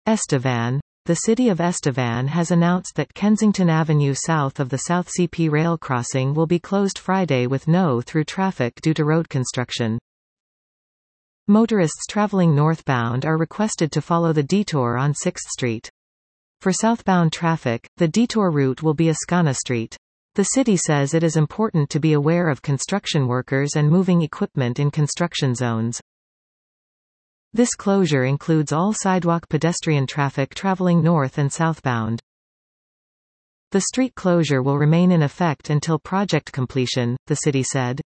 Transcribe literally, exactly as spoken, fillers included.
Estevan. The city of Estevan has announced that Kensington Avenue south of the South C P rail crossing will be closed Friday with no through traffic due to road construction. Motorists traveling northbound are requested to follow the detour on sixth street. For southbound traffic, the detour route will be Ascana Street. The city says it is important to be aware of construction workers and moving equipment in construction zones. This closure includes all sidewalk pedestrian traffic traveling north and southbound. The street closure will remain in effect until project completion, the city said.